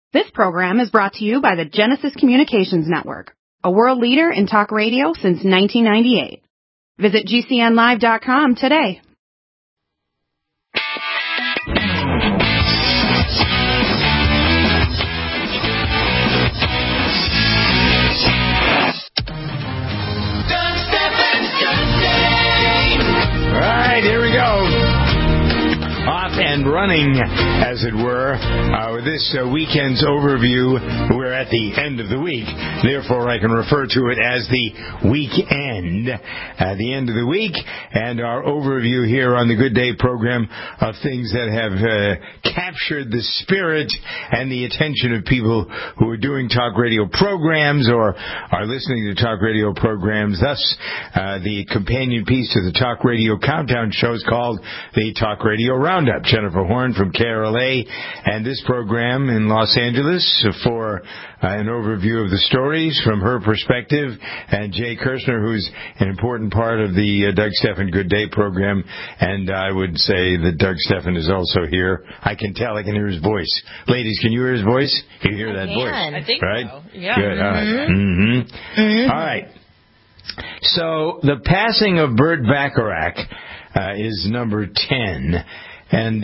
This program is brought to you by the Genesis Communications Network, a world leader in talk radio since 1998. Visit GCNlive.com today. All right, here we go. Off and running, as it were, with this weekend's overview. We're at the end of the week, therefore I can refer to it as the weekend. The end of the week, and our overview here on the Good Day program of things that have captured the spirit and the attention of people who are doing talk radio programs or are listening to talk radio programs. Thus, the companion piece to the Talk Radio Countdown show is called the Talk Radio Roundup. Jennifer Horn from KRLA and this program in Los Angeles for an overview of the stories from her perspective, and Jay Kirshner, who's an important part of the Doug Stephan Good Day program, and I would say that Doug Stephan is also here. I can tell, I can hear his voice. Ladies, can you hear his voice? Can you hear that voice? I think right? So. Yeah. Good, all right. All right. So, the passing of Burt Bacharach is number 10. And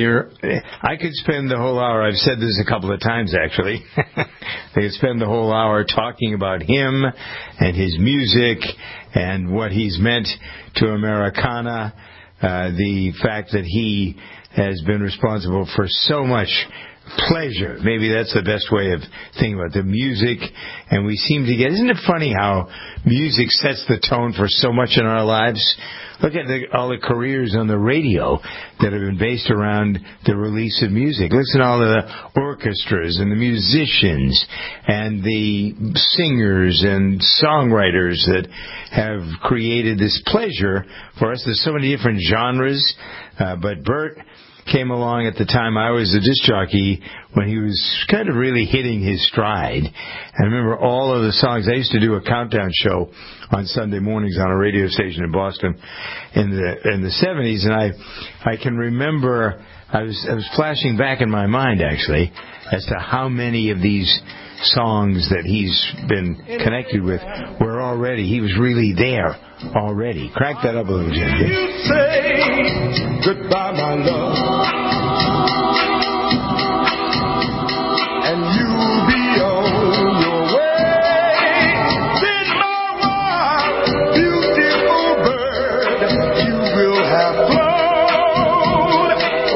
I could spend the whole hour, I've said this a couple of times actually, I could spend the whole hour talking about him and his music and what he's meant to Americana, the fact that he has been responsible for so much pleasure. Maybe that's the best way of thinking about the music. And we seem to get, isn't it funny how music sets the tone for so much in our lives? Look at all the careers on the radio that have been based around the release of music. Listen to all the orchestras and the musicians and the singers and songwriters that have created this pleasure for us. There's so many different genres, but Burt came along at the time I was a disc jockey when he was kind of really hitting his stride. I remember all of the songs. I used to do a countdown show on Sunday mornings on a radio station in Boston in the 70s, and I can remember I was flashing back in my mind actually as to how many of these songs that he's been connected with were already, he was really there already. Crack that up a little, Jim. You say goodbye, my love, and you be on your way. Then my wild, beautiful bird, you will have flown.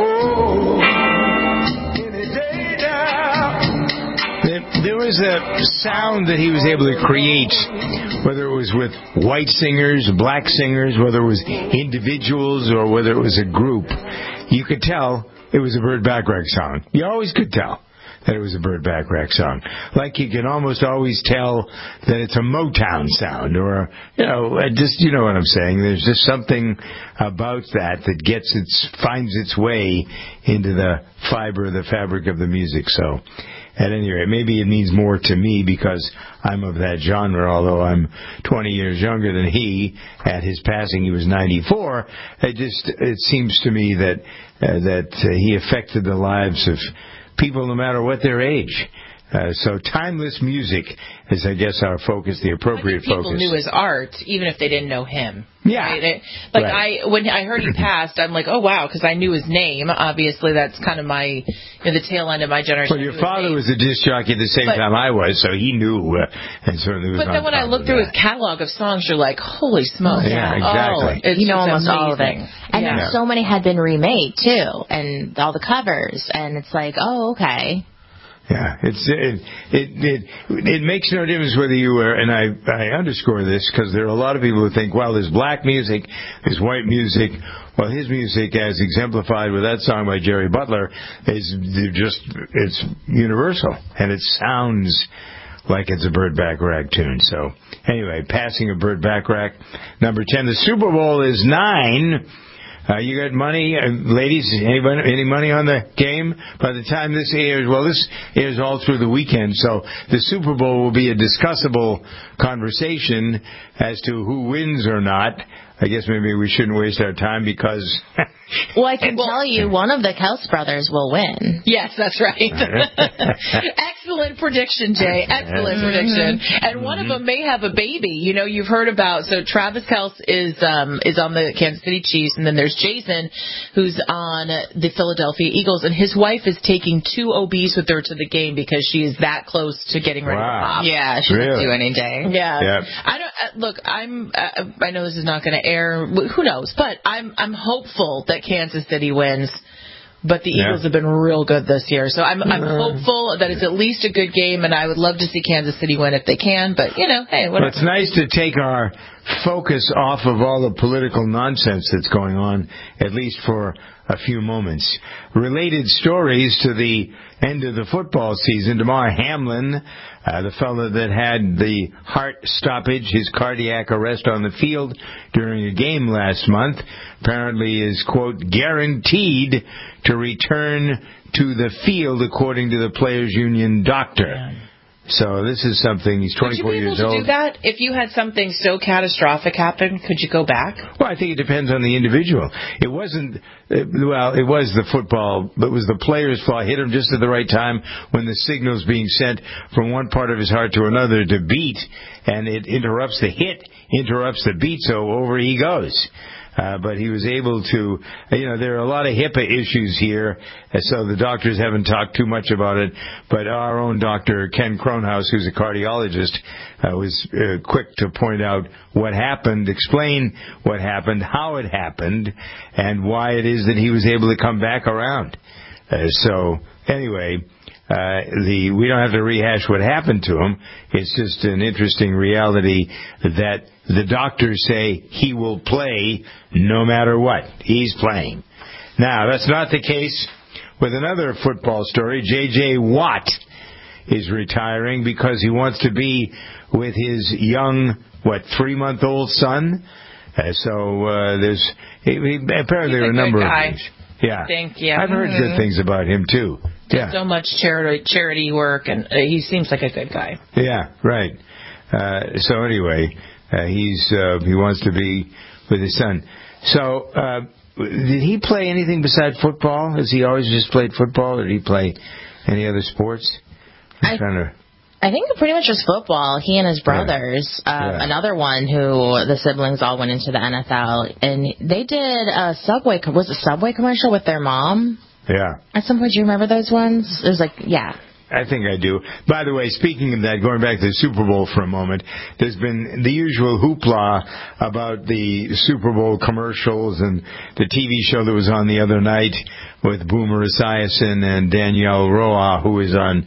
Oh, any day now. There was a sound that he was able to create, whether it was with white singers, black singers, whether it was individuals or whether it was a group. You could tell it was a Burt Bacharach song. You always could tell that it was a Burt Bacharach song. Like you can almost always tell that it's a Motown sound, or, just, you know what I'm saying. There's just something about that finds its way into the fiber, the fabric of the music. So, at any rate, maybe it means more to me because I'm of that genre, although I'm 20 years younger than he. At his passing, he was 94. It seems to me that he affected the lives of people no matter what their age. So timeless music is, I guess, our focus, the appropriate focus. People knew his art, even if they didn't know him. Yeah. Right? Right. When I heard he passed, I'm like, oh, wow, because I knew his name. Obviously, that's kind of the tail end of my generation. Well, your father was a disc jockey at the same time I was, so he knew, and certainly was. But then when I look through his catalog of songs, you're like, holy smokes. Yeah, exactly. It's almost amazing. all of it. And then so many had been remade, too, and all the covers, and it's like, oh, okay. Yeah, it makes no difference whether you are, and I underscore this because there are a lot of people who think, well, there's black music, there's white music. Well, his music, as exemplified with that song by Jerry Butler, it's universal, and it sounds like it's a Burt Bacharach tune. So, anyway, passing of Burt Bacharach, number 10. The Super Bowl is 9. You got money, ladies? Any money on the game? By the time this airs, this airs all through the weekend, so the Super Bowl will be a discussable conversation as to who wins or not. I guess maybe we shouldn't waste our time because Well, I can tell you one of the Kels brothers will win. Yes, that's right. Excellent prediction, Jay. Excellent prediction. And one of them may have a baby. You know, you've heard about, so Travis Kelce is on the Kansas City Chiefs, and then there's Jason, who's on the Philadelphia Eagles, and his wife is taking 2 OBs with her to the game because she is that close to getting ready to pop. Yeah, she's due any day. Yeah. Yep. I don't look. I know this is not going to air. Who knows? But I'm hopeful that Kansas City wins. But the Eagles have been real good this year, so I'm hopeful that it's at least a good game, and I would love to see Kansas City win if they can. But hey, whatever. Well, it's nice to take our focus off of all the political nonsense that's going on, at least for a few moments. Related stories to the end of the football season. Damar Hamlin, the fellow that had the heart stoppage, his cardiac arrest on the field during a game last month, apparently is, quote, guaranteed to return to the field, according to the Players Union doctor. Yeah. So this is something, he's 24 years old. Would you be able to do that? If you had something so catastrophic happen, could you go back? Well, I think it depends on the individual. It wasn't, it was the football, but it was the player's fault. Hit him just at the right time when the signal's being sent from one part of his heart to another to beat, and it interrupts the hit, interrupts the beat, so over he goes. But he was able to, there are a lot of HIPAA issues here, so the doctors haven't talked too much about it. But our own doctor, Ken Kronhaus, who's a cardiologist, was quick to point out what happened, explain what happened, how it happened, and why it is that he was able to come back around. So, anyway, we don't have to rehash what happened to him. It's just an interesting reality that the doctors say he will play no matter what. He's playing. Now, that's not the case with another football story. J.J. Watt is retiring because he wants to be with his young, 3-month-old son. Apparently there are a number of things. Yeah. I've heard good things about him, too. Does so much charity work, and he seems like a good guy. Yeah, right. So anyway, he wants to be with his son. So, did he play anything besides football? Has he always just played football, or did he play any other sports? I think pretty much just football. He and his brothers, another one who the siblings all went into the NFL, and they did a Subway commercial with their mom? Yeah. At some point, do you remember those ones? It was I think I do. By the way, speaking of that, going back to the Super Bowl for a moment, there's been the usual hoopla about the Super Bowl commercials and the TV show that was on the other night with Boomer Esiason and Danielle Roa, who is on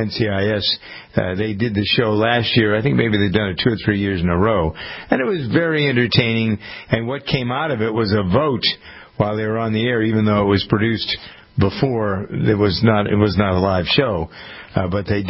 NCIS. They did the show last year. I think maybe they've done it 2 or 3 years in a row. And it was very entertaining. And what came out of it was a vote while they were on the air, even though it was produced before. It was not a live show, but they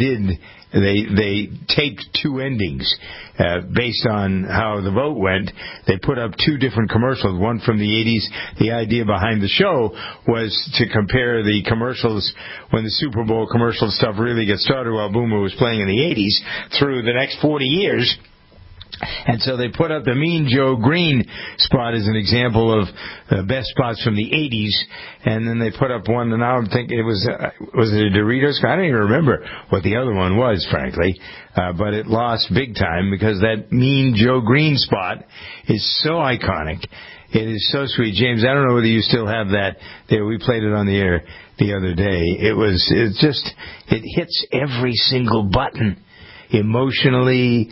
taped 2 endings based on how the vote went. They put up 2 different commercials, one from the 80s. The idea behind the show was to compare the commercials when the Super Bowl commercial stuff really got started while Boomer was playing in the 80s through the next 40 years. And so they put up the Mean Joe Green spot as an example of the best spots from the 80s. And then they put up one, and now I'm thinking was it a Doritos? I don't even remember what the other one was, frankly. But it lost big time because that Mean Joe Green spot is so iconic. It is so sweet. James, I don't know whether you still have that there. We played it on the air the other day. It hits every single button. Emotionally,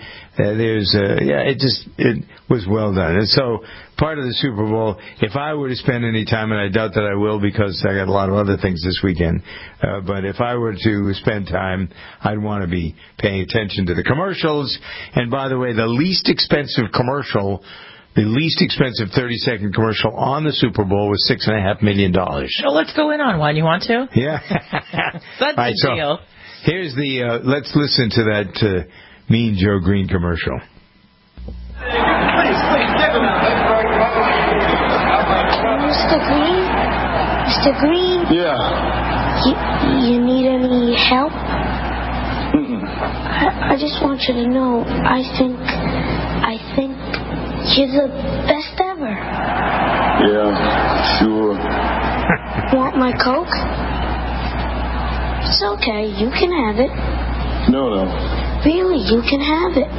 it was well done. And so part of the Super Bowl, if I were to spend any time, and I doubt that I will because I got a lot of other things this weekend, but if I were to spend time, I'd want to be paying attention to the commercials. And by the way, the least expensive 30-second commercial on the Super Bowl was $6.5 million. So let's go in on one. You want to? Yeah. That's the deal. Here's let's listen to that Mean Joe Green commercial. Mr. Green? Yeah. You need any help? Mm-mm. I just want you to know, I think you're the best ever. Yeah. Sure. Want my Coke? It's okay. You can have it. No. Really, you can have it.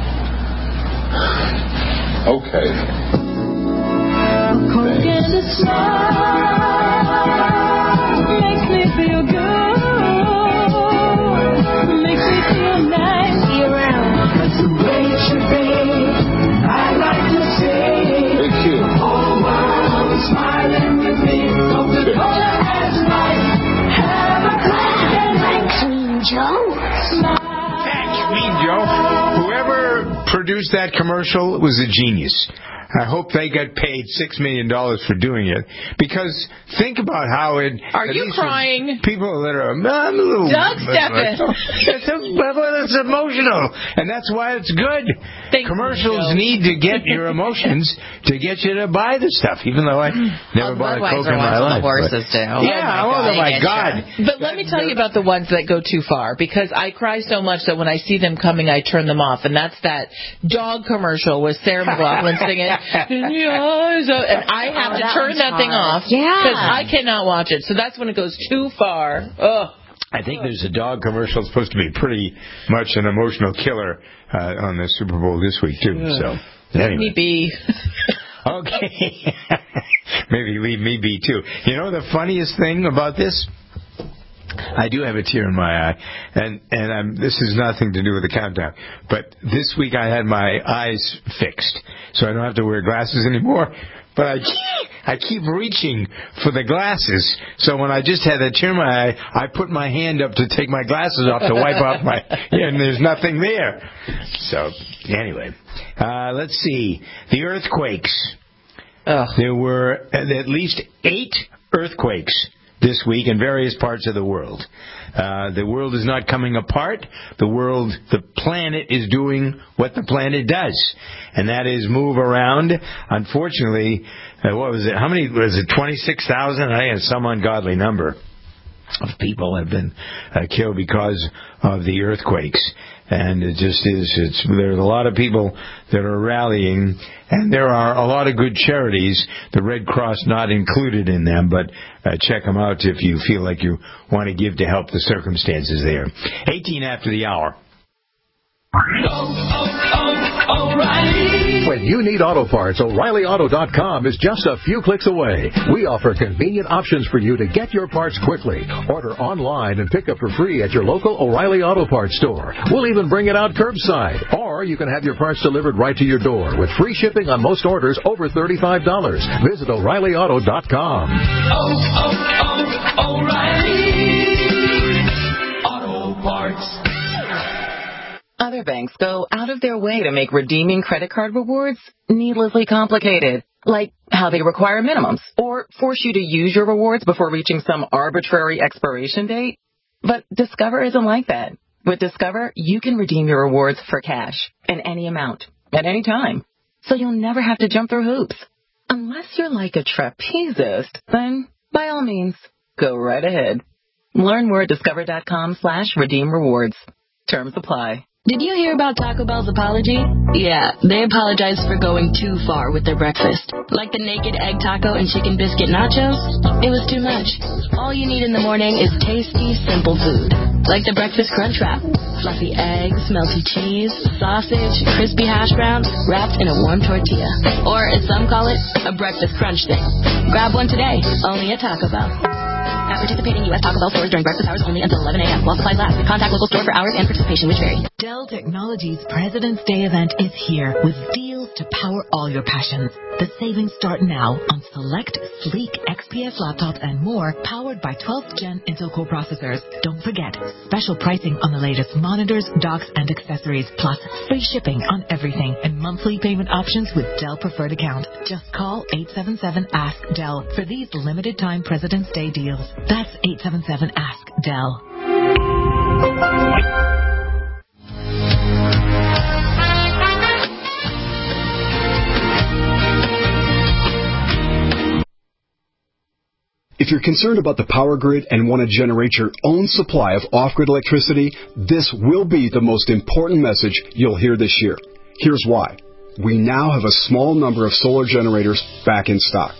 Okay. Coke and a smile makes me feel good. Makes me feel nice. See you around. That's the way it should be. I like to say, Hey, kid. the whole world is smiling with me. Coca-Cola has life. Have a Coke and Thanks, Mean Joe. Thanks, Mean Joe. Whoever produced that commercial was a genius. I hope they got paid $6 million for doing it, because think about how it. Are you crying? People that are I'm a little. Doug Steffen. It's emotional, and that's why it's good. Commercials need to get your emotions to get you to buy the stuff, even though I never bought a Coke in my life. Horses do. Yeah, oh my God. But let me tell you about the ones that go too far, because I cry so much that when I see them coming, I turn them off, and that's that dog commercial with Sarah McLachlan singing. And I have to turn that thing off because I cannot watch it. So that's when it goes too far. Ugh. I think there's a dog commercial that's supposed to be pretty much an emotional killer on the Super Bowl this week, too. So, anyway. Let me be. Okay. Maybe leave me be, too. You know the funniest thing about this? I do have a tear in my eye, and this has nothing to do with the countdown. But this week I had my eyes fixed, so I don't have to wear glasses anymore. But I keep reaching for the glasses, so when I just had a tear in my eye, I put my hand up to take my glasses off to wipe off my, and there's nothing there. So anyway, let's see the earthquakes. There were at least 8 earthquakes this week in various parts of the world. The world is not coming apart. The planet is doing what the planet does, and that is move around. Unfortunately, what was it? How many was it? 26,000? I think it's some ungodly number of people have been killed because of the earthquakes. And it just is, there's a lot of people that are rallying, and there are a lot of good charities, the Red Cross not included in them, but check them out if you feel like you want to give to help the circumstances there. 18 after the hour. O'Reilly. When you need auto parts, O'ReillyAuto.com is just a few clicks away. We offer convenient options for you to get your parts quickly. Order online and pick up for free at your local O'Reilly Auto Parts store. We'll even bring it out curbside. Or you can have your parts delivered right to your door with free shipping on most orders over $35. Visit O'ReillyAuto.com. O'Reilly Auto Parts. Other banks go out of their way to make redeeming credit card rewards needlessly complicated, like how they require minimums or force you to use your rewards before reaching some arbitrary expiration date. But Discover isn't like that. With Discover, you can redeem your rewards for cash in any amount at any time, so you'll never have to jump through hoops. Unless you're like a trapezist, then by all means, go right ahead. Learn more at discover.com/redeem rewards. Terms apply. Did you hear about Taco Bell's apology? Yeah, they apologized for going too far with their breakfast. Like the naked egg taco and chicken biscuit nachos? It was too much. All you need in the morning is tasty, simple food. Like the breakfast crunch wrap. Fluffy eggs, melty cheese, sausage, crispy hash browns, wrapped in a warm tortilla. Or, as some call it, a breakfast crunch thing. Grab one today, only at Taco Bell. At participating U.S. Taco Bell stores during breakfast hours only until 11 a.m. While supplies last. Contact local store for hours and participation, which vary. Dell Technologies President's Day event is here with deals to power all your passions. The savings start now on select sleek XPS laptops and more, powered by 12th Gen Intel Core processors. Don't forget, special pricing on the latest monitors, docks, and accessories, plus free shipping on everything and monthly payment options with Dell Preferred Account. Just call 877-ASK-DELL for these limited-time President's Day deals. That's 877-ASK-DELL. If you're concerned about the power grid and want to generate your own supply of off-grid electricity, this will be the most important message you'll hear this year. Here's why. We now have a small number of solar generators back in stock.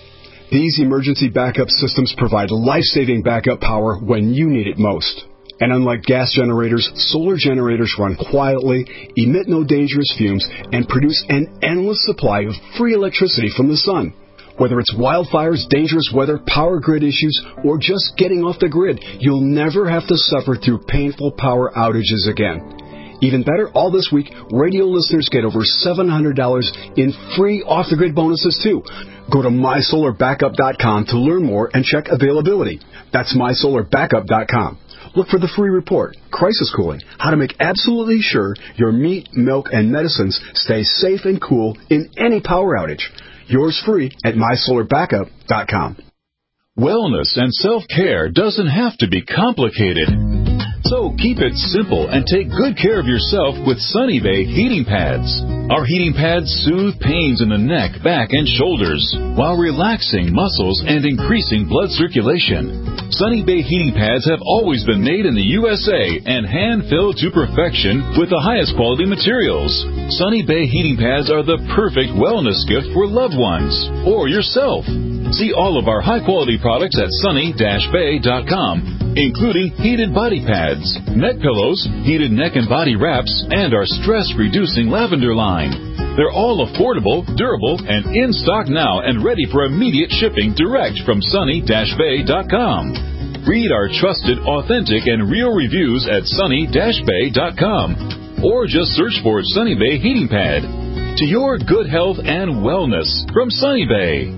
These emergency backup systems provide life-saving backup power when you need it most. And unlike gas generators, solar generators run quietly, emit no dangerous fumes, and produce an endless supply of free electricity from the sun. Whether it's wildfires, dangerous weather, power grid issues, or just getting off the grid, you'll never have to suffer through painful power outages again. Even better, all this week, radio listeners get over $700 in free off-the-grid bonuses, too. Go to mysolarbackup.com to learn more and check availability. That's mysolarbackup.com. Look for the free report, Crisis Cooling, how to make absolutely sure your meat, milk, and medicines stay safe and cool in any power outage. Yours free at mysolarbackup.com. Wellness and self-care doesn't have to be complicated. So keep it simple and take good care of yourself with Sunny Bay heating pads. Our heating pads soothe pains in the neck, back, and shoulders while relaxing muscles and increasing blood circulation. Sunny Bay heating pads have always been made in the USA and hand-filled to perfection with the highest quality materials. Sunny Bay heating pads are the perfect wellness gift for loved ones or yourself. See all of our high-quality products at sunny-bay.com, including heated body pads, neck pillows, heated neck and body wraps, and our stress-reducing lavender line. They're all affordable, durable, and in stock now and ready for immediate shipping direct from sunny-bay.com. Read our trusted, authentic, and real reviews at sunny-bay.com or just search for Sunny Bay Heating Pad. To your good health and wellness from Sunny Bay.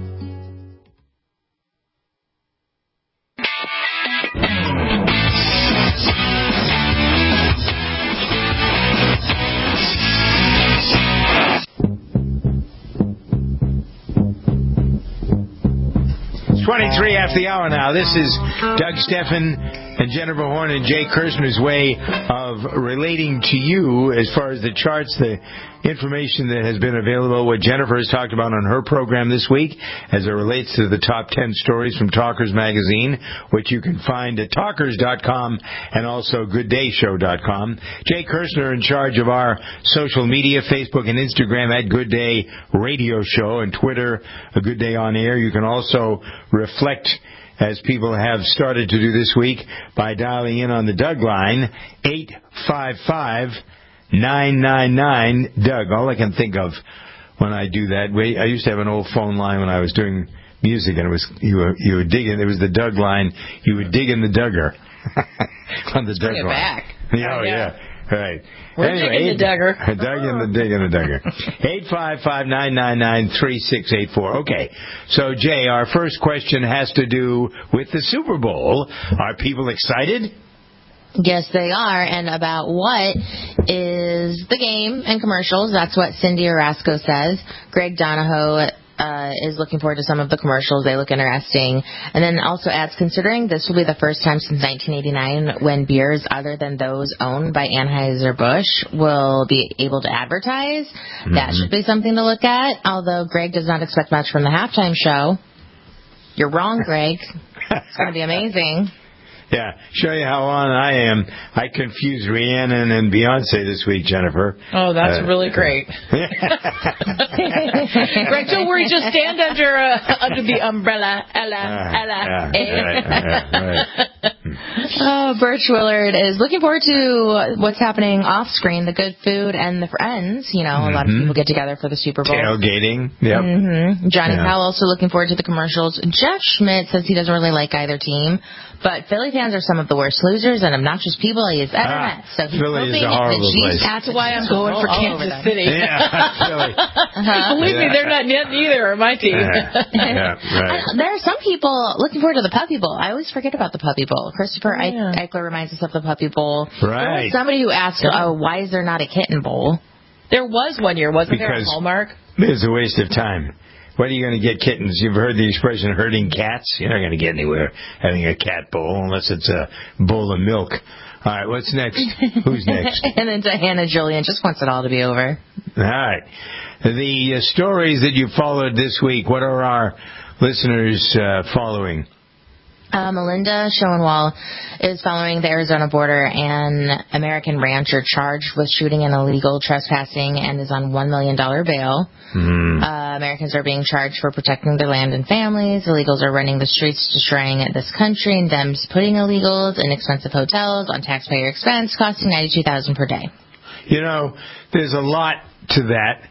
It's 23 after the hour now. This is Doug Steffen and Jennifer Horn and Jay Kirshner's way of relating to you as far as the charts, the information that has been available, what Jennifer has talked about on her program this week as it relates to the top 10 stories from Talkers Magazine, which you can find at talkers.com and also gooddayshow.com. Jay Kirshner in charge of our social media, Facebook and Instagram at Good Day Radio Show, and Twitter, A Good Day On Air. You can also reflect, as people have started to do this week, by dialing in on the Doug line, 855-999-DOUG. All I can think of when I do that, I used to have an old phone line when I was doing music, and it was you were digging. It was the Doug line. You would dig in the Dugger on the Doug line. Back. Oh, yeah. Right. We're digging the Dugger. Digging the Dugger. 855-999-3684. Okay. So, Jay, our first question has to do with the Super Bowl. Are people excited? Yes, they are. And about what is the game and commercials? That's what Cindy Orasco says. Greg Donahoe is looking forward to some of the commercials. They look interesting. And then also adds, considering this will be the first time since 1989 when beers other than those owned by Anheuser-Busch will be able to advertise, that should be something to look at. Although Greg does not expect much from the halftime show. You're wrong, Greg. It's going to be amazing. Yeah, show you how on I am. I confused Rhiannon and Beyonce this week, Jennifer. Oh, that's really great. Greg, don't worry. Just stand under the umbrella. Oh, Birch Willard is looking forward to what's happening off screen, the good food and the friends. You know, a lot of people get together for the Super Bowl. Tailgating. Yep. Johnny Powell also looking forward to the commercials. Jeff Schmidt says he doesn't really like either team, but Philly fans are some of the worst losers and obnoxious people he has ever met. So he's Philly hoping is a horrible place. That's why I'm going for Kansas City. Yeah, Philly. Believe me, they're not neither my team. Right. There are some people looking forward to the Puppy Bowl. I always forget about the Puppy Bowl. Christopher Eichler reminds us of the Puppy Bowl. Right. There was somebody who asked, why is there not a Kitten Bowl? There was one year, wasn't there, a Hallmark? It's a waste of time. What are you going to get kittens? You've heard the expression herding cats? You're not going to get anywhere having a cat bowl unless it's a bowl of milk. All right, what's next? Who's next? And then Diana Julian just wants it all to be over. All right. The stories that you followed this week, what are our listeners following? Melinda Schoenwald is following the Arizona border. An American rancher charged with shooting and illegal trespassing and is on $1 million bail. Americans are being charged for protecting their land and families. Illegals are running the streets, destroying this country, and Dems putting illegals in expensive hotels on taxpayer expense, costing $92,000 per day. You know, there's a lot to that.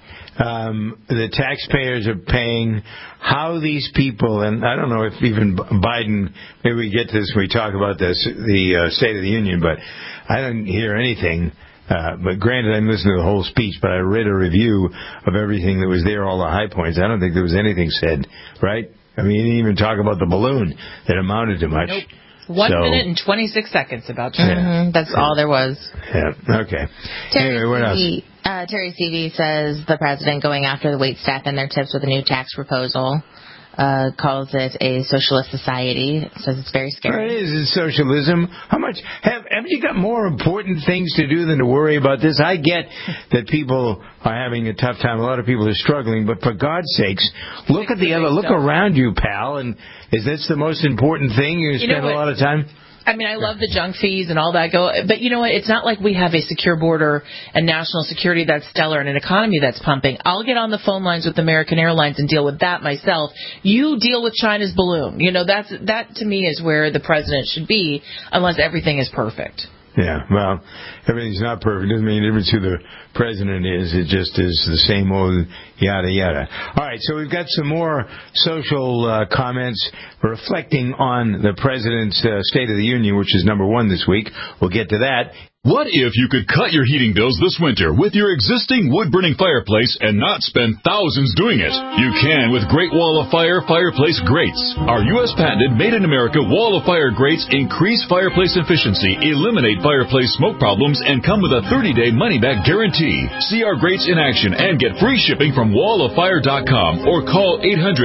The taxpayers are paying. How these people, and I don't know if even Biden, maybe we get to this when we talk about this, the State of the Union, but I didn't hear anything. But granted, I didn't listen to the whole speech, but I read a review of everything that was there, all the high points. I don't think there was anything said, right? I mean, he didn't even talk about the balloon that amounted to much. Nope. 1 minute and 26 seconds about China. Mm-hmm. That's all there was. Yeah, okay. Anyway, what else? Terry Seavey says the president going after the waitstaff and their tips with a new tax proposal. Calls it a socialist society. Says it's very scary. It is socialism. How much have you got more important things to do than to worry about this? I get that people are having a tough time. A lot of people are struggling, but for God's sakes, look around you, pal. And is this the most important thing? You spend a lot of time. I mean, I love the junk fees and all that but you know what? It's not like we have a secure border and national security that's stellar and an economy that's pumping. I'll get on the phone lines with American Airlines and deal with that myself. You deal with China's balloon. You know, that to me is where the president should be, unless everything is perfect. Yeah, well, everything's not perfect. It doesn't make any difference who the president is. It just is the same old yada, yada. All right, so we've got some more social comments reflecting on the president's State of the Union, which is number 1 this week. We'll get to that. What if you could cut your heating bills this winter with your existing wood-burning fireplace and not spend thousands doing it? You can with Great Wall of Fire fireplace grates. Our U.S. patented made-in-America Wall of Fire grates increase fireplace efficiency, eliminate fireplace smoke problems, and come with a 30-day money-back guarantee. See our grates in action and get free shipping from walloffire.com or call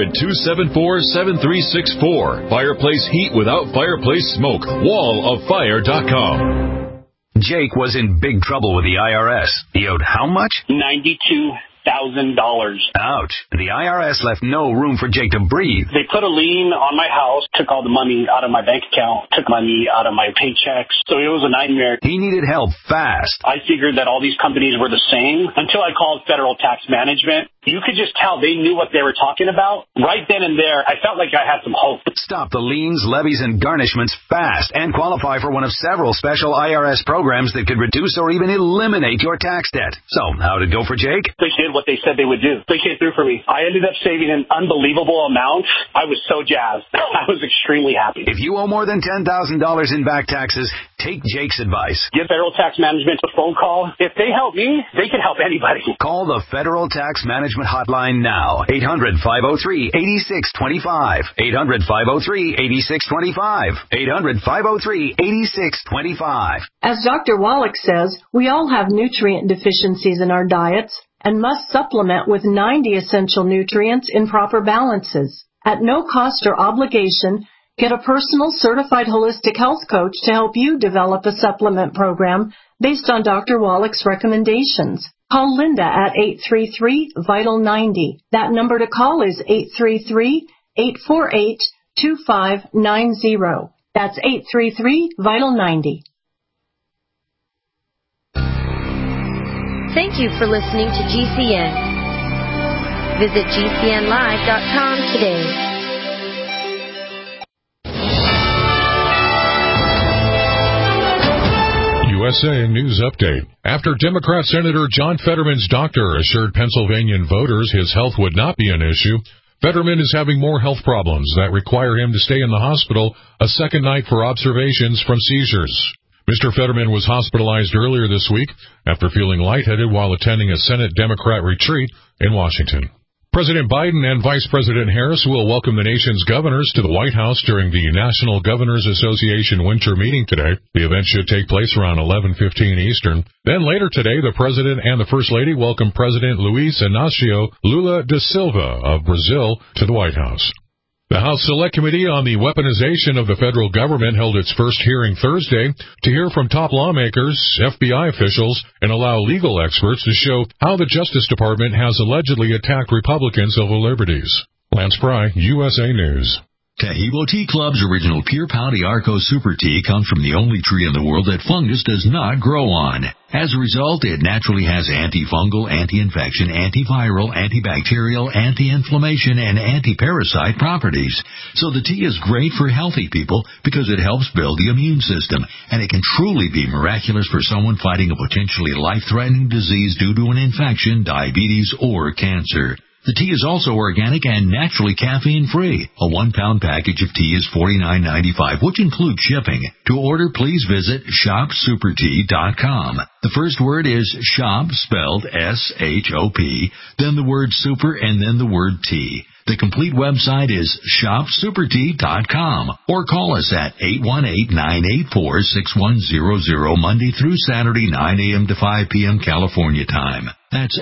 800-274-7364. Fireplace heat without fireplace smoke. walloffire.com. Jake was in big trouble with the IRS. He owed how much? $92,000. Ouch. The IRS left no room for Jake to breathe. They put a lien on my house, took all the money out of my bank account, took money out of my paychecks. So it was a nightmare. He needed help fast. I figured that all these companies were the same until I called Federal Tax Management. You could just tell they knew what they were talking about. Right then and there, I felt like I had some hope. Stop the liens, levies, and garnishments fast and qualify for one of several special IRS programs that could reduce or even eliminate your tax debt. So, how'd it go for Jake? They did what they said they would do. They came through for me. I ended up saving an unbelievable amount. I was so jazzed. I was extremely happy. If you owe more than $10,000 in back taxes, take Jake's advice. Give Federal Tax Management a phone call. If they help me, they can help anybody. Call the Federal Tax Management hotline now. 800-503-8625. 800-503-8625. 800-503-8625. As Dr. Wallach says, we all have nutrient deficiencies in our diets and must supplement with 90 essential nutrients in proper balances. At no cost or obligation, get a personal certified holistic health coach to help you develop a supplement program based on Dr. Wallach's recommendations. Call Linda at 833-VITAL-90. That number to call is 833-848-2590. That's 833-VITAL-90. Thank you for listening to GCN. Visit GCNlive.com today. USA News Update. After Democrat Senator John Fetterman's doctor assured Pennsylvania voters his health would not be an issue, Fetterman is having more health problems that require him to stay in the hospital a second night for observations from seizures. Mr. Fetterman was hospitalized earlier this week after feeling lightheaded while attending a Senate Democrat retreat in Washington. President Biden and Vice President Harris will welcome the nation's governors to the White House during the National Governors Association winter meeting today. The event should take place around 11:15 Eastern. Then later today, the President and the First Lady welcome President Luiz Inácio Lula da Silva of Brazil to the White House. The House Select Committee on the Weaponization of the Federal Government held its first hearing Thursday to hear from top lawmakers, FBI officials, and allow legal experts to show how the Justice Department has allegedly attacked Republican civil liberties. Lance Pry, USA News. Tahibo Tea Club's original Pure Pau Arco Super Tea comes from the only tree in the world that fungus does not grow on. As a result, it naturally has antifungal, anti-infection, antiviral, antibacterial, anti-inflammation, and anti-parasite properties. So the tea is great for healthy people because it helps build the immune system, and it can truly be miraculous for someone fighting a potentially life-threatening disease due to an infection, diabetes, or cancer. The tea is also organic and naturally caffeine-free. A 1-pound package of tea is $49.95, which includes shipping. To order, please visit shopsupertea.com. The first word is shop, spelled S-H-O-P, then the word super, and then the word tea. The complete website is shopsupertea.com, or call us at 818-984-6100 Monday through Saturday, 9 a.m. to 5 p.m. California time. That's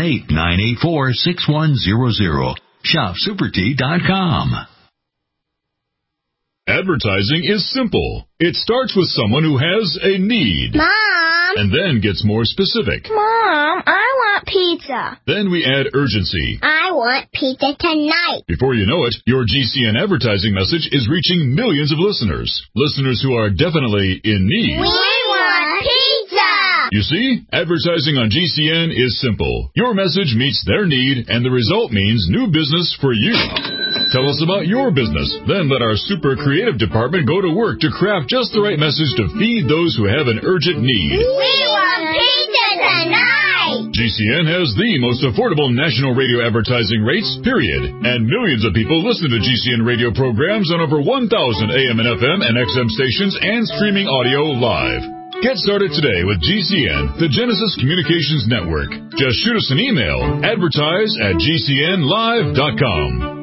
818-984-6100. shopsupertea.com. Advertising is simple. It starts with someone who has a need. Mom! And then gets more specific. Mom, I want pizza. Then we add urgency. I want pizza tonight. Before you know it, your GCN advertising message is reaching millions of listeners. Listeners who are definitely in need. We want pizza! You see, advertising on GCN is simple. Your message meets their need, and the result means new business for you. Tell us about your business. Then let our super creative department go to work to craft just the right message to feed those who have an urgent need. We want pizza tonight! GCN has the most affordable national radio advertising rates, period. And millions of people listen to GCN radio programs on over 1,000 AM and FM and XM stations and streaming audio live. Get started today with GCN, the Genesis Communications Network. Just shoot us an email, advertise@gcnlive.com.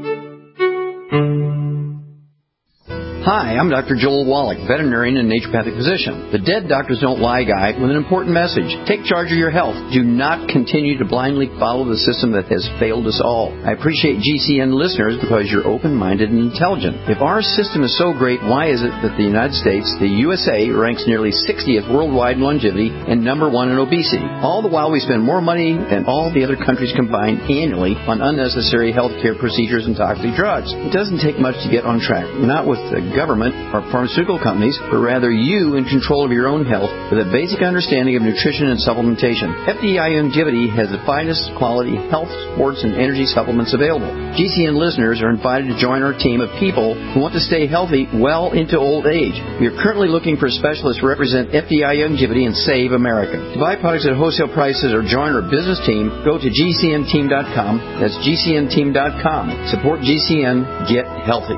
Hi, I'm Dr. Joel Wallach, veterinarian and naturopathic physician. The Dead Doctors Don't Lie guy with an important message. Take charge of your health. Do not continue to blindly follow the system that has failed us all. I appreciate GCN listeners because you're open-minded and intelligent. If our system is so great, why is it that the United States, the USA, ranks nearly 60th worldwide in longevity and number 1 in obesity? All the while we spend more money than all the other countries combined annually on unnecessary healthcare procedures and toxic drugs. It doesn't take much to get on track. Not with the government or pharmaceutical companies, but rather you in control of your own health with a basic understanding of nutrition and supplementation. FDI Longevity has the finest quality health, sports, and energy supplements available. GCN listeners are invited to join our team of people who want to stay healthy well into old age. We are currently looking for specialists to represent FDI Longevity and Save America. To buy products at wholesale prices or join our business team, go to GCNteam.com. That's GCNteam.com. Support GCN. Get healthy.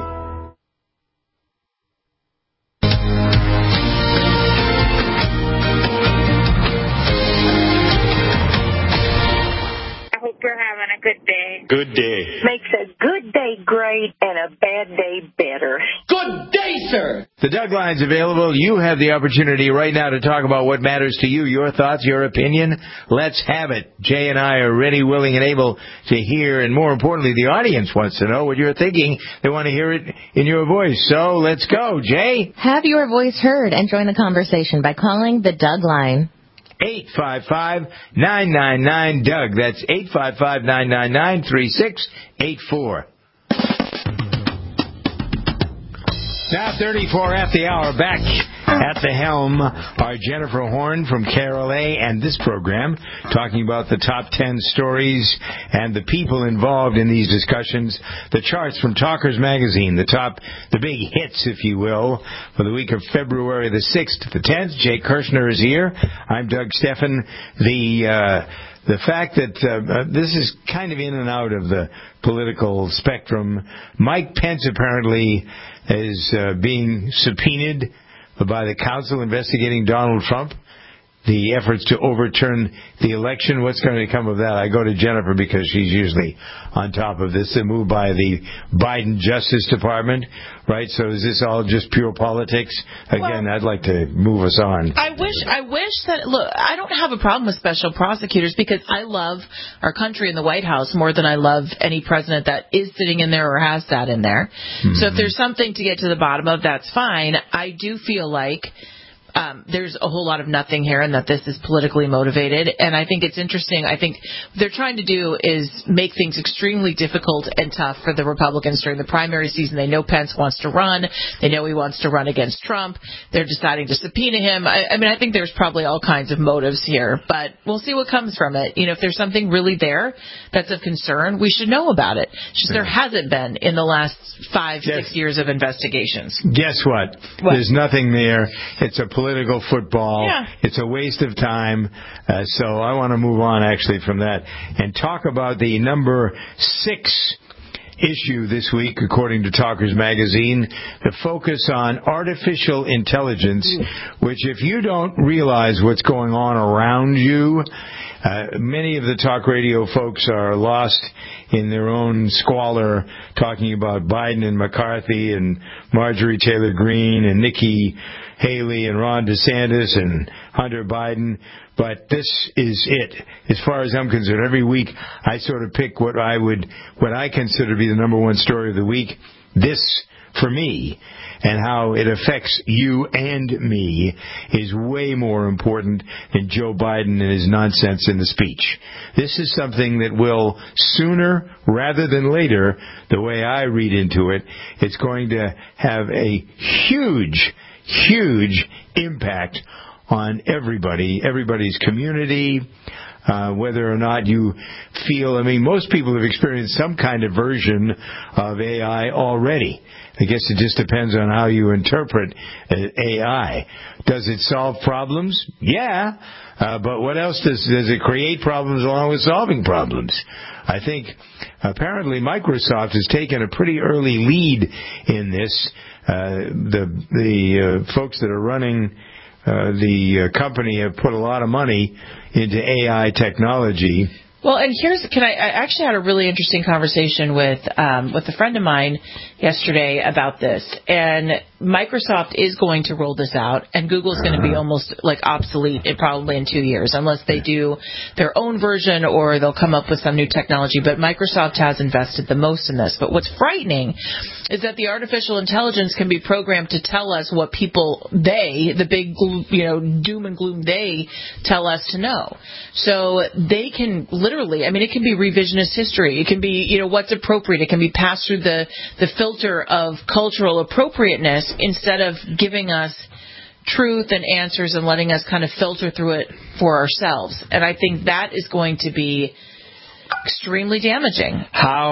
You're having a good day. Good day. Makes a good day great and a bad day better. Good day, sir. The Doug Line's available. You have the opportunity right now to talk about what matters to you, your thoughts, your opinion. Let's have it. Jay and I are ready, willing, and able to hear, and more importantly, the audience wants to know what you're thinking. They want to hear it in your voice. So let's go, Jay. Have your voice heard and join the conversation by calling the Doug Line. 855-999-DOUG. That's 855-999-3684. Now 34 at the hour. Back at the helm are Jennifer Horn from KRLA and this program, talking about the top 10 stories and the people involved in these discussions. The charts from Talkers Magazine, the big hits, if you will, for the week of February the 6th to the 10th. Jay Kirshner is here. I'm Doug Steffen. The fact that this is kind of in and out of the political spectrum. Mike Pence apparently is being subpoenaed by the council investigating Donald Trump, the efforts to overturn the election. What's going to come of that? I go to Jennifer because she's usually on top of this. A move by the Biden Justice Department, right? So is this all just pure politics? Again, I'd like to move us on. I wish that, look, I don't have a problem with special prosecutors because I love our country and the White House more than I love any president that is sitting in there or has sat in there. Mm-hmm. So if there's something to get to the bottom of, that's fine. I do feel like there's a whole lot of nothing here and that this is politically motivated. And I think it's interesting. I think what they're trying to do is make things extremely difficult and tough for the Republicans during the primary season. They know Pence wants to run. They know he wants to run against Trump. They're deciding to subpoena him. I mean, I think there's probably all kinds of motives here, but we'll see what comes from it. You know, if there's something really there that's of concern, we should know about it. It's just there hasn't been in the last 5-6 years of investigations. Guess what? There's nothing there. It's a political football. Yeah. It's a waste of time. So I want to move on, actually, from that and talk about the number 6 issue this week, according to Talkers Magazine, the focus on artificial intelligence, which if you don't realize what's going on around you, many of the talk radio folks are lost in their own squalor, talking about Biden and McCarthy and Marjorie Taylor Greene and Nikki Haley and Ron DeSantis and Hunter Biden. But this is it. As far as I'm concerned, every week I sort of pick what I consider to be the number one story of the week. This, for me, and how it affects you and me is way more important than Joe Biden and his nonsense in the speech. This is something that will, sooner rather than later, the way I read into it, it's going to have a huge, huge impact on everybody's community, whether or not you feel, I mean, most people have experienced some kind of version of AI already. I guess it just depends on how you interpret AI. Does it solve problems? Yeah. But what else does it create problems along with solving problems? I think apparently Microsoft has taken a pretty early lead in this. The folks that are running the company have put a lot of money into AI technology. Well, and I actually had a really interesting conversation with a friend of mine yesterday about this. And Microsoft is going to roll this out, and Google's going to be almost like obsolete probably in 2 years, unless they do their own version or they'll come up with some new technology. But Microsoft has invested the most in this. But what's frightening is that the artificial intelligence can be programmed to tell us what the big, doom and gloom they tell us to know. So they can literally, I mean, it can be revisionist history. It can be, what's appropriate. It can be passed through the filter of cultural appropriateness instead of giving us truth and answers and letting us kind of filter through it for ourselves. And I think that is going to be extremely damaging.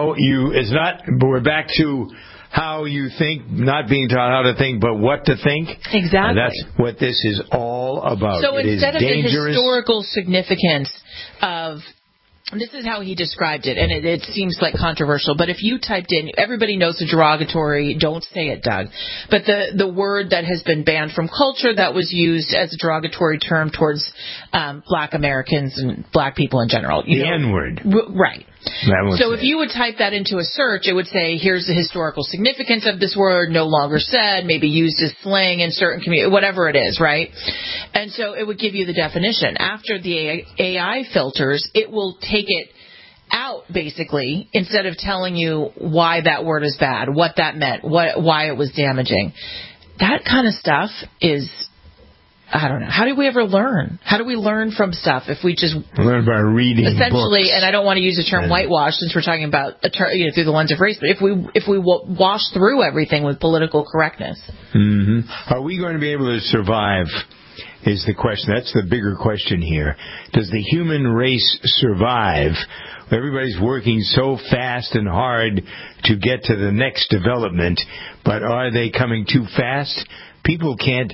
We're back to how you think, not being taught how to think, but what to think. Exactly. And that's what this is all about. So instead of dangerous. the historical significance of, this is how he described it, and it seems like controversial, but if you typed in, everybody knows the derogatory, don't say it, Doug, but the word that has been banned from culture that was used as a derogatory term towards black Americans and black people in general. The N-word. Right. So if you would type that into a search, it would say, here's the historical significance of this word, no longer said, maybe used as slang in certain communities, whatever it is, right? And so it would give you the definition. After the AI filters, it will take it out, basically, instead of telling you why that word is bad, what that meant, why it was damaging. That kind of stuff is, I don't know. How do we ever learn? How do we learn from stuff if we just learn by reading essentially books? And I don't want to use the term whitewash since we're talking about through the lens of race, but if we wash through everything with political correctness, are we going to be able to survive? Is the question. That's the bigger question here. Does the human race survive? Everybody's working so fast and hard to get to the next development, but are they coming too fast? People can't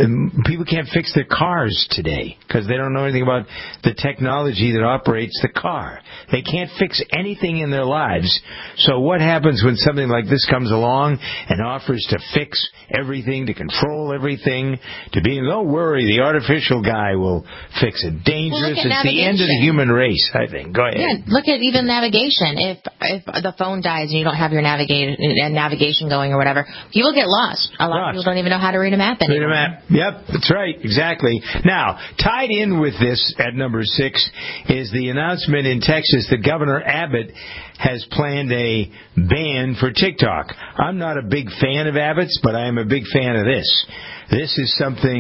fix their cars today because they don't know anything about the technology that operates the car. They can't fix anything in their lives. So what happens when something like this comes along and offers to fix everything, to control everything, to be, don't worry, the artificial guy will fix it. Dangerous. Well, it's the end of the human race, I think. Go ahead. Yeah, look at even navigation. If the phone dies and you don't have your navigation going or whatever, you will get lost. A lot of people don't even know how to read a map anymore. Read a map. Yep, that's right, exactly. Now, tied in with this at number 6 is the announcement in Texas that Governor Abbott has planned a ban for TikTok. I'm not a big fan of Abbott's, but I am a big fan of this. This is something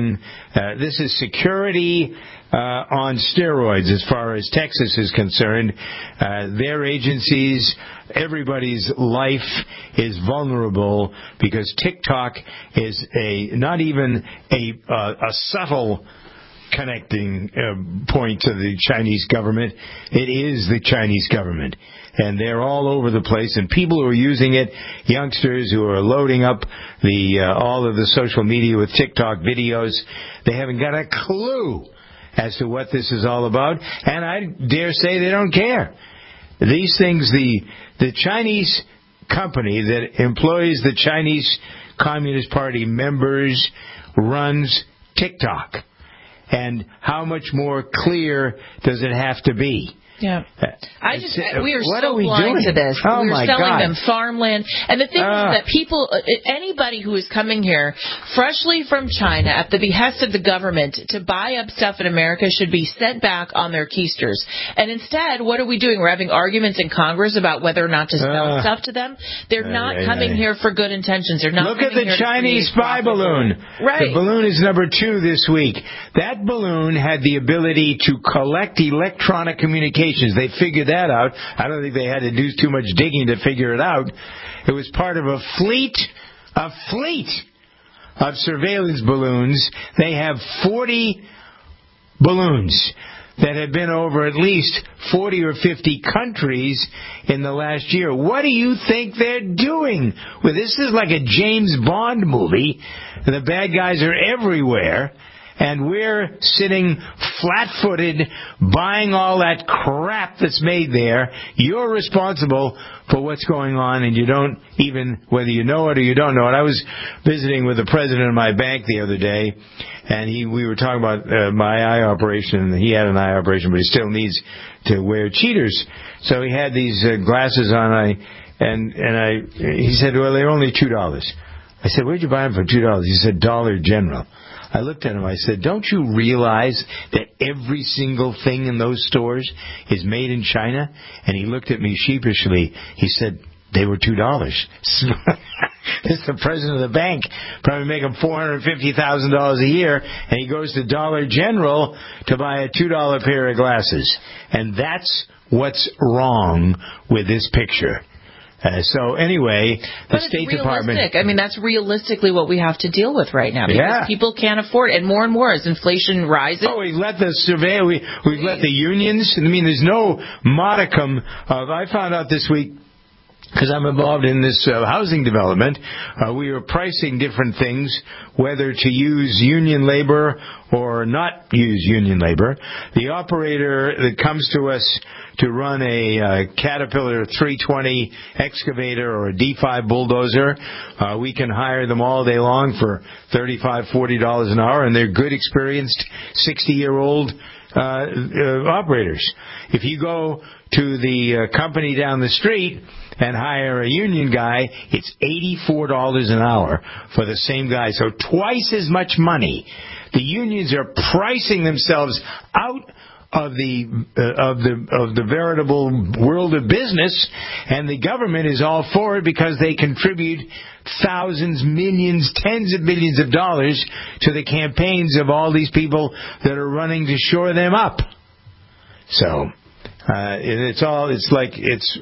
This is security on steroids as far as Texas is concerned. Their agencies, everybody's life is vulnerable because TikTok is not even a subtle connecting point to the Chinese government. It is the Chinese government. And they're all over the place, and people who are using it, youngsters who are loading up all of the social media with TikTok videos, they haven't got a clue as to what this is all about, and I dare say they don't care. These things, the Chinese company that employs the Chinese Communist Party members runs TikTok. And how much more clear does it have to be? Yeah. We are what so are we blind doing? to this. Oh We're my selling God. them farmland. And the thing is that people, anybody who is coming here freshly from China at the behest of the government to buy up stuff in America should be sent back on their keisters. And instead, what are we doing? We're having arguments in Congress about whether or not to sell stuff to them. They're not coming here for good intentions. They're not. Look at the Chinese spy balloon. Right. The balloon is number 2 this week. That balloon had the ability to collect electronic communications. They figured that out. I don't think they had to do too much digging to figure it out. It was part of a fleet of surveillance balloons. They have 40 balloons that have been over at least 40 or 50 countries in the last year. What do you think they're doing? Well, this is like a James Bond movie. The bad guys are everywhere. And we're sitting flat-footed, buying all that crap that's made there. You're responsible for what's going on, and you don't even, whether you know it or you don't know it. I was visiting with the president of my bank the other day, and we were talking about my eye operation. He had an eye operation, but he still needs to wear cheaters. So he had these glasses on, he said, well, they're only $2. I said, where'd you buy them for $2? He said, Dollar General. I looked at him, I said, don't you realize that every single thing in those stores is made in China? And he looked at me sheepishly. He said, they were $2. This is the president of the bank, probably making $450,000 a year, and he goes to Dollar General to buy a $2 pair of glasses. And that's what's wrong with this picture. So anyway, the State Department. I mean, that's realistically what we have to deal with right now because people can't afford it, and more as inflation rises. Oh, we've let we've let the unions. I mean, there's no modicum of. I found out this week, because I'm involved in this housing development, we are pricing different things, whether to use union labor or not use union labor. The operator that comes to us to run a Caterpillar 320 excavator or a D5 bulldozer, we can hire them all day long for $35, $40 an hour, and they're good, experienced 60-year-old operators. If you go to the company down the street and hire a union guy, it's $84 an hour for the same guy. So twice as much money. The unions are pricing themselves out of the veritable world of business, and the government is all for it because they contribute thousands, millions, tens of millions of dollars to the campaigns of all these people that are running to shore them up. So it's like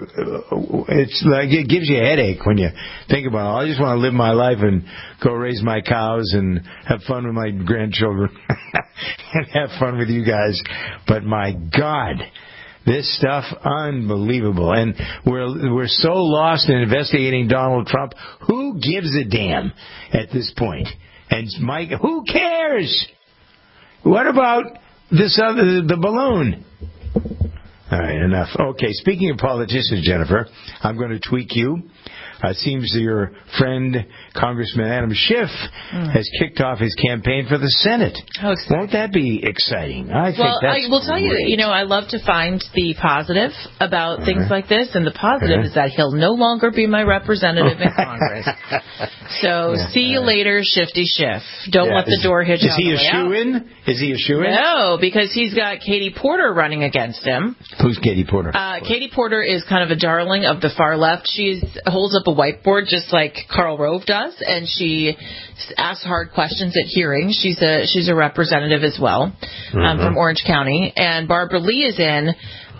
it gives you a headache when you think about it. I just want to live my life and go raise my cows and have fun with my grandchildren and have fun with you guys. But my God, this stuff, unbelievable. And we're so lost in investigating Donald Trump. Who gives a damn at this point? And Mike, who cares? What about the balloon? All right, enough. Okay, speaking of politicians, Jennifer, I'm going to tweak you. It seems that your friend, Congressman Adam Schiff, has kicked off his campaign for the Senate. How exciting. Won't that be exciting? I will tell you, I love to find the positive about things like this, and the positive is that he'll no longer be my representative in Congress. So see you later, Shifty Schiff. Don't let the door hit you. Is he a shoo-in? Is he a shoo-in? No, because he's got Katie Porter running against him. Who's Katie Porter? Katie Porter is kind of a darling of the far left. She holds up a whiteboard just like Karl Rove does, and she asks hard questions at hearings. She's a representative as well from Orange County, and Barbara Lee is in.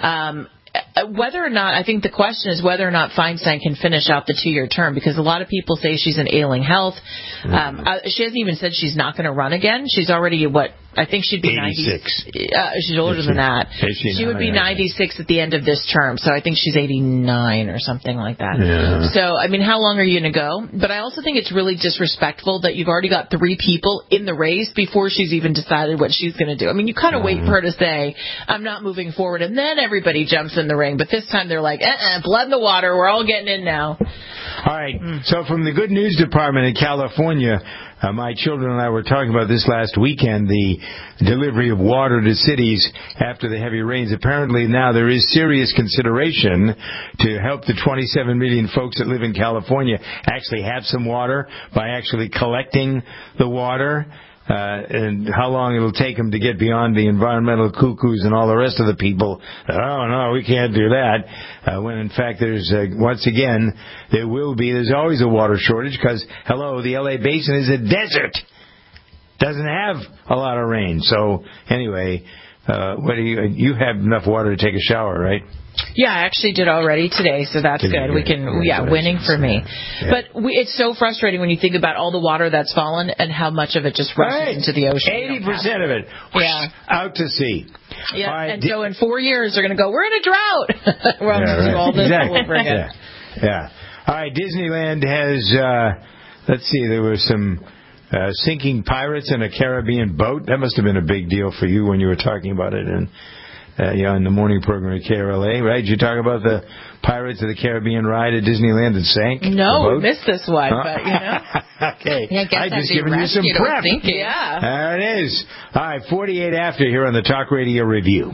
Whether or not, I think the question is whether or not Feinstein can finish out the 2-year term, because a lot of people say she's in ailing health. She hasn't even said she's not going to run again. She's already, I think she'd be 86. She's older than that. She would be 96 at the end of this term, so I think she's 89 or something like that. Yeah. So, I mean, how long are you going to go? But I also think it's really disrespectful that you've already got 3 people in the race before she's even decided what she's going to do. I mean, you kind of wait for her to say, I'm not moving forward, and then everybody jumps in the ring. But this time they're like, blood in the water, we're all getting in now. All right, so from the Good News Department in California, my children and I were talking about this last weekend, the delivery of water to cities after the heavy rains. Apparently now there is serious consideration to help the 27 million folks that live in California actually have some water by actually collecting the water. And how long it'll take them to get beyond the environmental cuckoos and all the rest of the people. Oh, no, we can't do that. When, in fact, there's, once again, there's always a water shortage because, hello, the L.A. Basin is a desert. Doesn't have a lot of rain. So, anyway, you have enough water to take a shower, right? Yeah, I actually did already today, so that's good. We can, winning for me. Yeah. But it's so frustrating when you think about all the water that's fallen and how much of it just rushes into the ocean. 80% of it, out to sea. Yeah, and so in 4 years they're going to go, we're in a drought. We're going to do all this all over again. Yeah. All right, Disneyland has, let's see, there were some sinking pirates in a Caribbean boat. That must have been a big deal for you when you were talking about it in the morning program at KRLA, right? Did you talk about the Pirates of the Caribbean ride at Disneyland that sank? No, we missed this one, but, Okay. Yeah, I just given you some prep. Yeah. There it is. All right, 48 after here on the Talk Radio Review.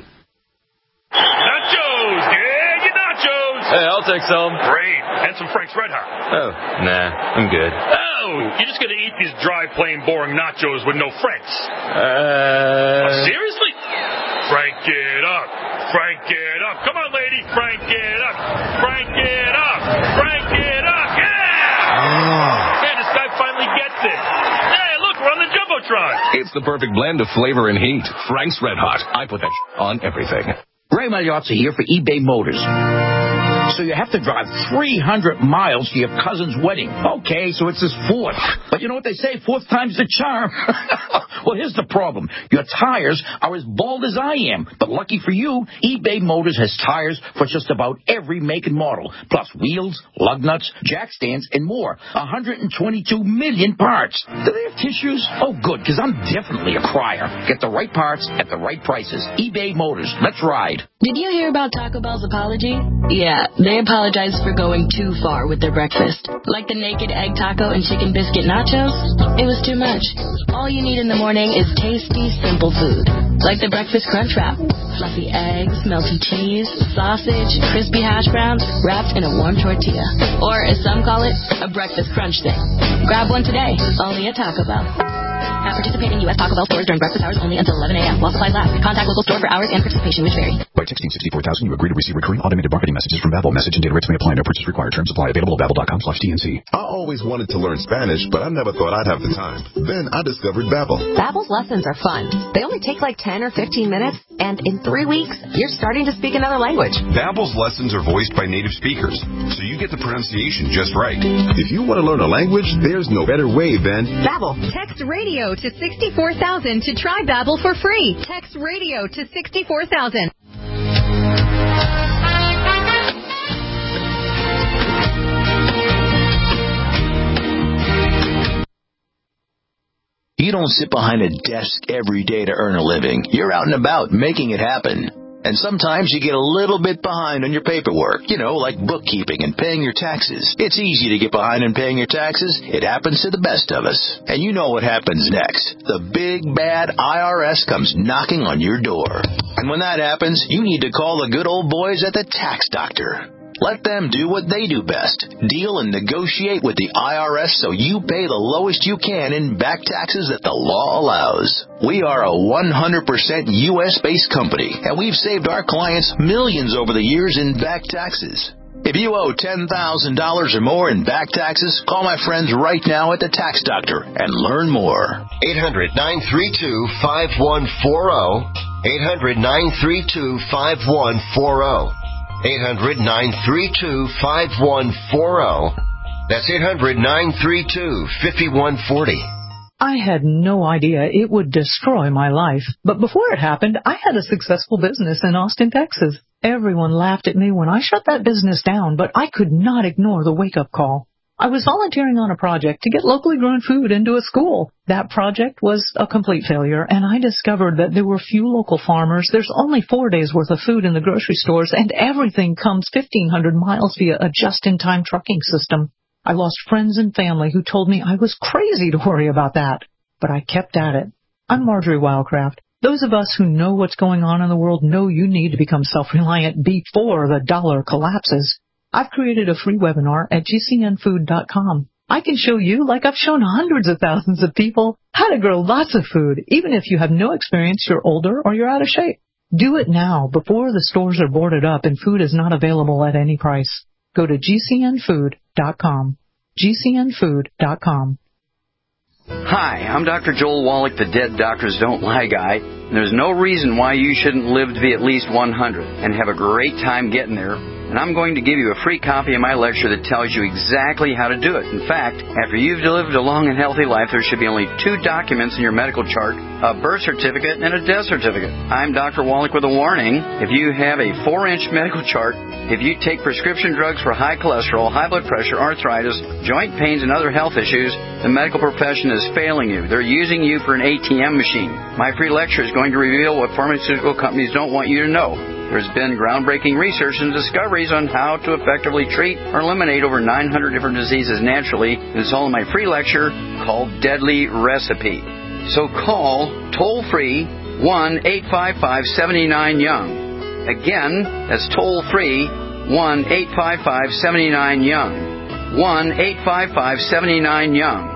Nachos! Yeah, your nachos! Hey, I'll take some. Great. And some Frank's Red Hot. Oh, nah, I'm good. Oh, you're just going to eat these dry, plain, boring nachos with no Frank's? Seriously? Frank it up. Frank it up. Come on, lady. Frank it up. Frank it up. Frank it up. Yeah! Hey, this guy finally gets it. Hey, look, we're on the Jumbotron. It's the perfect blend of flavor and heat. Frank's Red Hot. I put that on everything. Ray Magliozzi here for eBay Motors. So you have to drive 300 miles to your cousin's wedding. Okay, so it's his 4th. But you know what they say, 4th time's the charm. Well, here's the problem. Your tires are as bald as I am. But lucky for you, eBay Motors has tires for just about every make and model. Plus wheels, lug nuts, jack stands, and more. 122 million parts. Do they have tissues? Oh, good, because I'm definitely a crier. Get the right parts at the right prices. eBay Motors. Let's ride. Did you hear about Taco Bell's apology? Yeah, they apologized for going too far with their breakfast. Like the naked egg taco and chicken biscuit nachos? It was too much. All you need in the morning is tasty, simple food. Like the breakfast crunch wrap. Fluffy eggs, melty cheese, sausage, crispy hash browns, wrapped in a warm tortilla. Or, as some call it, a breakfast crunch thing. Grab one today, only at Taco Bell. At participating U.S. Taco Bell stores during breakfast hours only until 11 a.m. while supplies last. Contact local store for hours and participation which vary. By texting 64000, you agree to receive recurring automated marketing messages from Babbel. Message and data rates may apply. No purchase required. Terms apply. Available at Babbel.com/TNC. I always wanted to learn Spanish, but I never thought I'd have the time. Then I discovered Babbel. Babbel's lessons are fun. They only take like 10 or 15 minutes, and in 3 weeks, you're starting to speak another language. Babbel's lessons are voiced by native speakers, so you get the pronunciation just right. If you want to learn a language, there's no better way than Babbel. Text radio to 64,000 to try Babbel for free. Text radio to 64,000. You don't sit behind a desk every day to earn a living. You're out and about making it happen. And sometimes you get a little bit behind on your paperwork, like bookkeeping and paying your taxes. It's easy to get behind in paying your taxes. It happens to the best of us. And you know what happens next. The big, bad IRS comes knocking on your door. And when that happens, you need to call the good old boys at the Tax Doctor. Let them do what they do best. Deal and negotiate with the IRS so you pay the lowest you can in back taxes that the law allows. We are a 100% U.S.-based company, and we've saved our clients millions over the years in back taxes. If you owe $10,000 or more in back taxes, call my friends right now at the Tax Doctor and learn more. 800-932-5140. 800-932-5140. 800-932-5140. That's 800-932-5140. I had no idea it would destroy my life. But before it happened, I had a successful business in Austin, Texas. Everyone laughed at me when I shut that business down, but I could not ignore the wake-up call. I was volunteering on a project to get locally grown food into a school. That project was a complete failure, and I discovered that there were few local farmers. There's only 4 days' worth of food in the grocery stores, and everything comes 1,500 miles via a just-in-time trucking system. I lost friends and family who told me I was crazy to worry about that. But I kept at it. I'm Marjorie Wildcraft. Those of us who know what's going on in the world know you need to become self-reliant before the dollar collapses. I've created a free webinar at gcnfood.com. I can show you, like I've shown hundreds of thousands of people, how to grow lots of food, even if you have no experience, you're older, or you're out of shape. Do it now, before the stores are boarded up and food is not available at any price. Go to gcnfood.com. gcnfood.com. Hi, I'm Dr. Joel Wallach, the Dead Doctors Don't Lie guy. And there's no reason why you shouldn't live to be at least 100 and have a great time getting there. And I'm going to give you a free copy of my lecture that tells you exactly how to do it. In fact, after you've lived a long and healthy life, there should be only 2 documents in your medical chart, a birth certificate and a death certificate. I'm Dr. Wallach with a warning. If you have a 4-inch medical chart, if you take prescription drugs for high cholesterol, high blood pressure, arthritis, joint pains, and other health issues, the medical profession is failing you. They're using you for an ATM machine. My free lecture is going to reveal what pharmaceutical companies don't want you to know. There's been groundbreaking research and discoveries on how to effectively treat or eliminate over 900 different diseases naturally. And it's all in my free lecture called Deadly Recipe. So call toll-free 1-855-79-YOUNG. Again, that's toll-free 1-855-79-YOUNG. 1-855-79-YOUNG.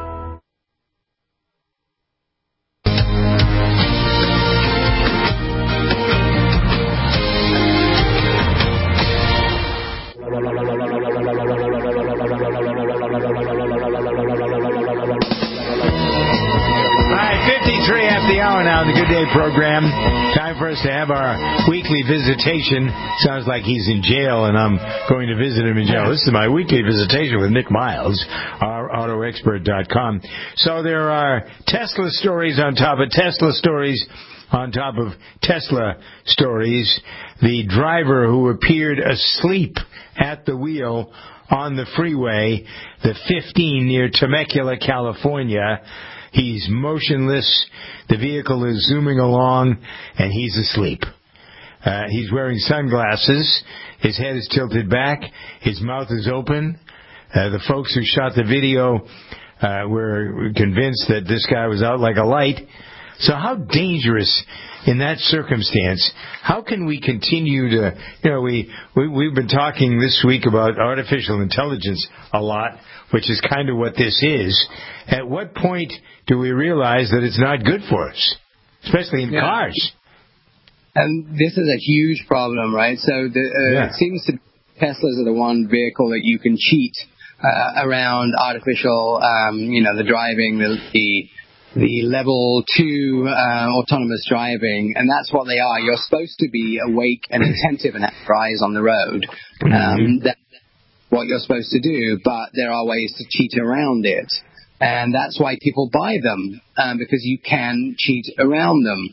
Now in the Good Day program, time for us to have our weekly visitation. Sounds like he's in jail and I'm going to visit him in jail. This is my weekly visitation with Nick Miles, our autoexpert.com. So there are Tesla stories on top of Tesla stories on top of Tesla stories. The driver who appeared asleep at the wheel on the freeway, the 15 near Temecula, California. He's motionless. The vehicle is zooming along, and he's asleep. He's wearing sunglasses. His head is tilted back. His mouth is open. The folks who shot the video were convinced that this guy was out like a light. So how dangerous in that circumstance? How can we continue to, we've been talking this week about artificial intelligence a lot, which is kind of what this is. At what point do we realize that it's not good for us, especially in cars? And this is a huge problem, right? So it seems that Teslas are the one vehicle that you can cheat around artificial, the driving, the level 2 autonomous driving, and that's what they are. You're supposed to be awake and attentive and have your eyes on the road. That's what you're supposed to do, but there are ways to cheat around it. And that's why people buy them, because you can cheat around them.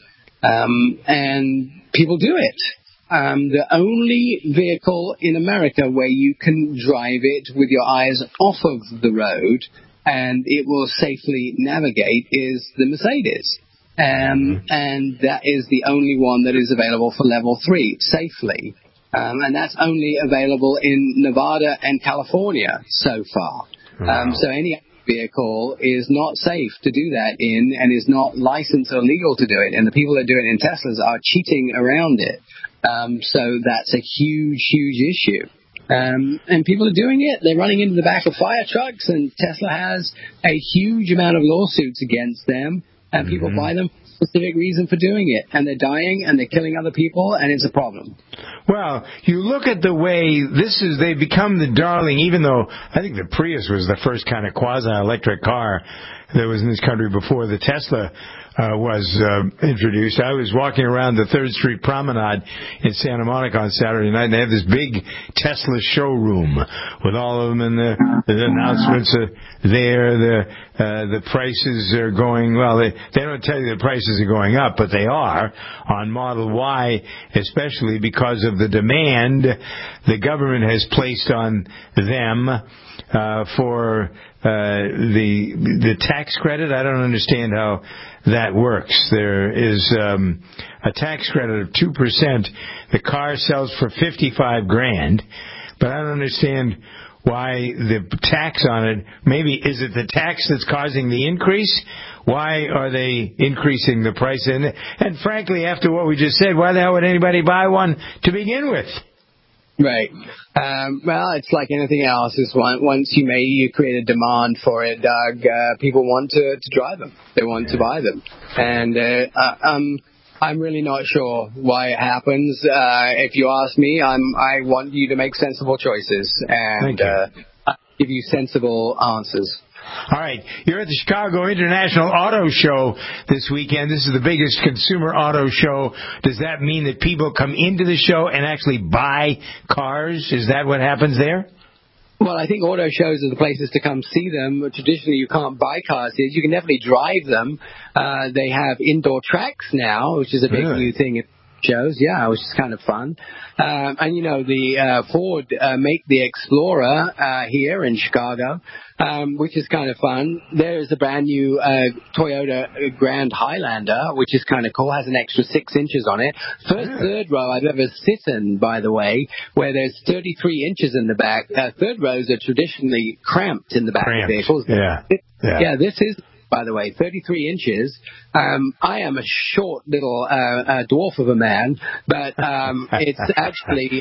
And people do it. The only vehicle in America where you can drive it with your eyes off of the road and it will safely navigate is the Mercedes. And that is the only one that is available for level 3 safely. And that's only available in Nevada and California so far. So any vehicle is not safe to do that in and is not licensed or legal to do it. And the people that do it in Teslas are cheating around it. So that's a huge, huge issue. And people are doing it. They're running into the back of fire trucks, and Tesla has a huge amount of lawsuits against them. And people buy them for specific reason for doing it, and they're dying and they're killing other people, and it's a problem. Well, you look at the way they've become the darling, even though I think the Prius was the first kind of quasi-electric car that was in this country before the Tesla was introduced. I was walking around the 3rd Street Promenade in Santa Monica on Saturday night, and they have this big Tesla showroom with all of them, and the announcements are there. The prices are going, well, they don't tell you the prices are going up, but they are on Model Y, especially because of the demand the government has placed on them for the tax credit. I don't understand how that works. There is a tax credit of 2%. The car sells for $55,000, but I don't understand why the tax on it. Maybe is it the tax that's causing the increase? Why are they increasing the price? And frankly, after what we just said, why the hell would anybody buy one to begin with? Right. Well, it's like anything else. Is once you create a demand for it, Doug, people want to drive them. They want to buy them. And I'm really not sure why it happens. If you ask me, I want you to make sensible choices and I'll give you sensible answers. All right. You're at the Chicago International Auto Show this weekend. This is the biggest consumer auto show. Does that mean that people come into the show and actually buy cars? Is that what happens there? Well, I think auto shows are the places to come see them. Traditionally, you can't buy cars here. You can definitely drive them. They have indoor tracks now, which is a big new thing. Shows, yeah, which is kind of fun. And, the Ford make the Explorer here in Chicago, which is kind of fun. There is a brand new Toyota Grand Highlander, which is kind of cool, has an extra 6 inches on it. Third row I've ever sit in, by the way, where there's 33 inches in the back. Third rows are traditionally cramped in the back of vehicles. Yeah, this is, by the way, 33 inches. I am a short little dwarf of a man, but it's actually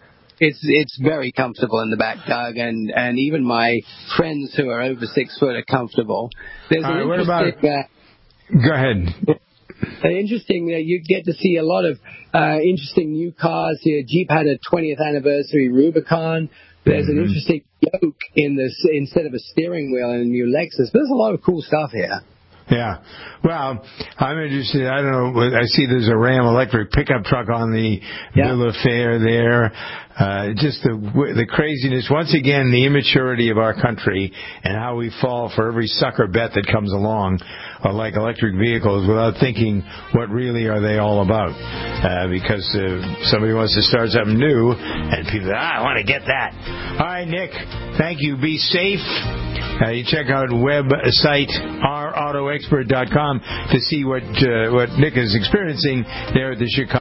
it's very comfortable in the back, Doug, and even my friends who are over 6 foot are comfortable. There's an interesting. Go ahead. Interesting. You get to see a lot of interesting new cars here. Jeep had a 20th anniversary Rubicon. There's an interesting yoke in this instead of a steering wheel in a new Lexus. There's a lot of cool stuff here. Yeah. Well, I'm interested. I don't know. I see there's a Ram electric pickup truck on the bill of fare there. Just the craziness. Once again, the immaturity of our country and how we fall for every sucker bet that comes along, like electric vehicles, without thinking what really are they all about. Because somebody wants to start something new, and people say, I want to get that. All right, Nick, thank you. Be safe. You check out website ourautoexpert.com to see what Nick is experiencing there at the Chicago.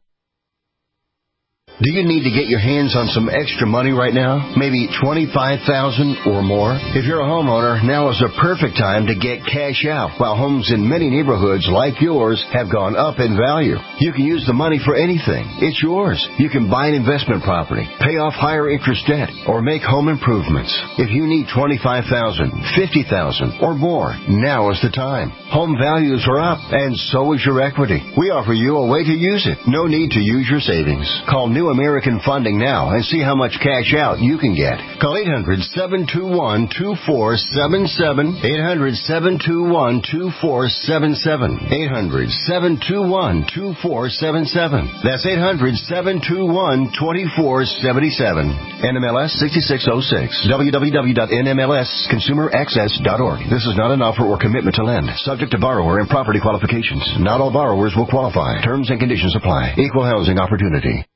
Do you need to get your hands on some extra money right now? Maybe $25,000 or more? If you're a homeowner, now is the perfect time to get cash out while homes in many neighborhoods like yours have gone up in value. You can use the money for anything. It's yours. You can buy an investment property, pay off higher interest debt, or make home improvements. If you need $25,000, $50,000 or more, now is the time. Home values are up and so is your equity. We offer you a way to use it. No need to use your savings. Call New American Funding now and see how much cash out you can get. Call 800-721-2477. 800-721-2477. 800-721-2477. That's 800-721-2477. NMLS 6606. www.nmlsconsumeraccess.org. This is not an offer or commitment to lend. Subject to borrower and property qualifications. Not all borrowers will qualify. Terms and conditions apply. Equal housing opportunity.